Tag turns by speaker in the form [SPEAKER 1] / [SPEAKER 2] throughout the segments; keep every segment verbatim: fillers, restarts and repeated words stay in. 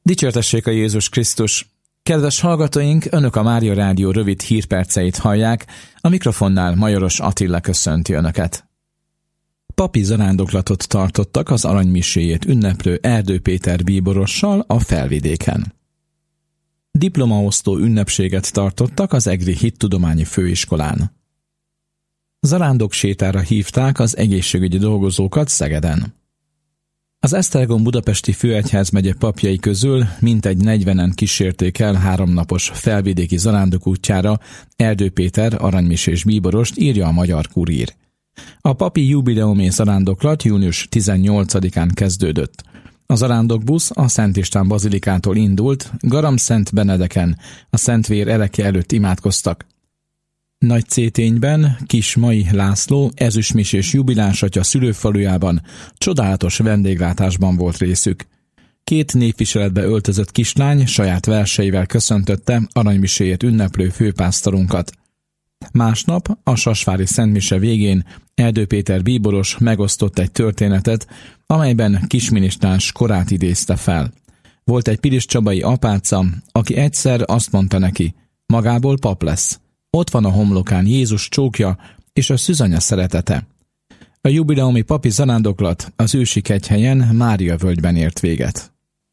[SPEAKER 1] Dicsértessék a Jézus Krisztus! Kedves hallgatóink, Önök a Mária Rádió rövid hírperceit hallják, a mikrofonnál Majoros Attila köszönti Önöket. Papi zarándoklatot tartottak az aranymiséjét ünneplő Erdő Péter bíborossal a Felvidéken. Diplomaosztó ünnepséget tartottak az Egri Hittudományi Főiskolán. Zarándoksétára hívták az egészségügyi dolgozókat Szegeden. Az Esztergom budapesti főegyházmegye papjai közül mintegy negyvenen kísérték el háromnapos felvidéki zarándok útjára Erdő Péter aranymisés bíborost, írja a Magyar Kurír. A papi jubileumi zarándoklat június tizennyolcadikán kezdődött. A zarándokbusz a Szent István bazilikától indult, Garamszent Benedeken, a Szentvér ereke előtt imádkoztak. Nagycétényben Kis Mai László ezüstmisés jubilánsatya szülőfalujában csodálatos vendéglátásban volt részük. Két névviseletbe öltözött kislány saját verseivel köszöntötte aranymiséjét ünneplő főpásztorunkat. Másnap a Sasvári Szentmise végén Erdő Péter bíboros megosztott egy történetet, amelyben kisminisztráns korát idézte fel. Volt egy piliscsabai apáca, aki egyszer azt mondta neki, magából pap lesz. Ott van a homlokán Jézus csókja és a szűzanya szeretete. A jubileumi papi zarándoklat az ősi kegyhelyen Mária völgyben ért véget.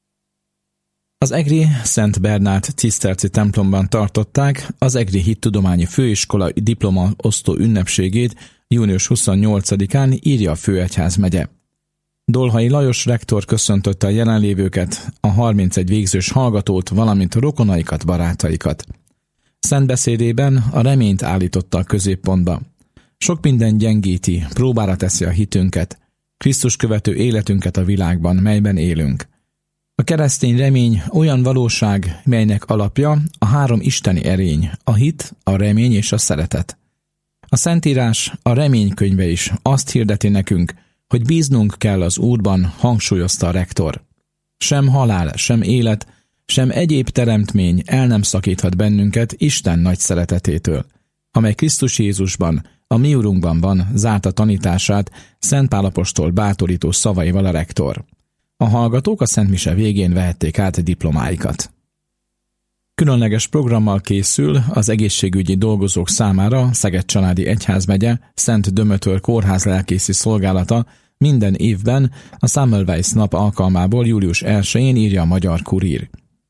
[SPEAKER 1] Az egri Szent Bernát ciszterci templomban tartották az Egri Hittudományi Főiskola diplomaosztó ünnepségét június huszonnyolcadikán, írja a főegyházmegye. Dolhai Lajos rektor köszöntötte a jelenlévőket, a harmincegy végzős hallgatót, valamint rokonaikat, barátaikat. Szent beszédében a reményt állította a középpontba. Sok minden gyengíti, próbára teszi a hitünket, Krisztus követő életünket a világban, melyben élünk. A keresztény remény olyan valóság, melynek alapja a három isteni erény, a hit, a remény és a szeretet. A Szentírás, a reménykönyve is azt hirdeti nekünk, hogy bíznunk kell az Úrban, hangsúlyozta a rektor. Sem halál, sem élet, sem egyéb teremtmény el nem szakíthat bennünket Isten nagy szeretetétől, amely Krisztus Jézusban, a mi Urunkban van, zárta tanítását Szent Pál apostol bátorító szavaival a rektor. A hallgatók a Szentmise végén vehették át diplomáikat. Különleges programmal készül az egészségügyi dolgozók számára Szeged Családi Egyházmegye Szent Dömötör kórház lelkészi szolgálata minden évben a Semmelweis nap alkalmából július elsején, írja a Magyar Kurír.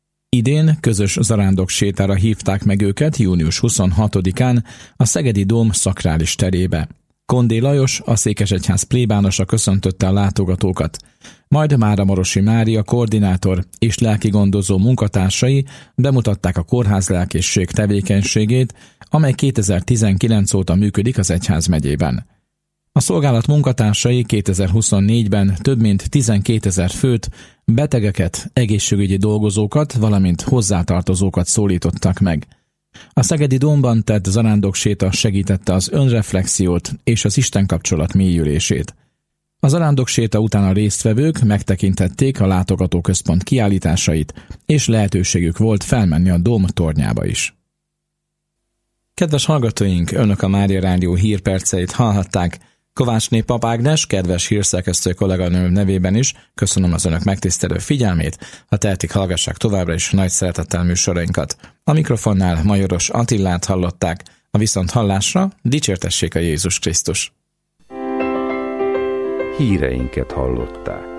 [SPEAKER 1] Idén közös zarándoksétára hívták meg őket június huszonhatodikán a Szegedi Dóm szakrális terébe. Kondé Lajos, a székesegyház plébánosa köszöntötte a látogatókat, majd Máramarosi Mária koordinátor és lelkigondozó munkatársai bemutatták a kórházlelkészség tevékenységét, amely kétezer-tizenkilenc óta működik az egyházmegyében. A szolgálat munkatársai kétezer-huszonnégyben több mint tizenkétezer főt, betegeket, egészségügyi dolgozókat, valamint hozzátartozókat szólítottak meg. A Szegedi Dómban tett zarándokséta segítette az önreflexiót és az Isten kapcsolat mélyülését. A zarándokséta után a résztvevők megtekintették a látogatóközpont kiállításait, és lehetőségük volt felmenni a Dóm tornyába is. Kedves hallgatóink, Önök a Mária Rádió hírperceit hallhatták. Kovácsné Pap Ágnes, kedves hírszerkesztő kolléganőm nevében is köszönöm az Önök megtisztelő figyelmét, ha tehetik, hallgassák továbbra is nagy szeretettel műsorainkat. A mikrofonnál Majoros Attilát hallották, a viszonthallásra dicsértessék a Jézus Krisztus.
[SPEAKER 2] Híreinket hallották.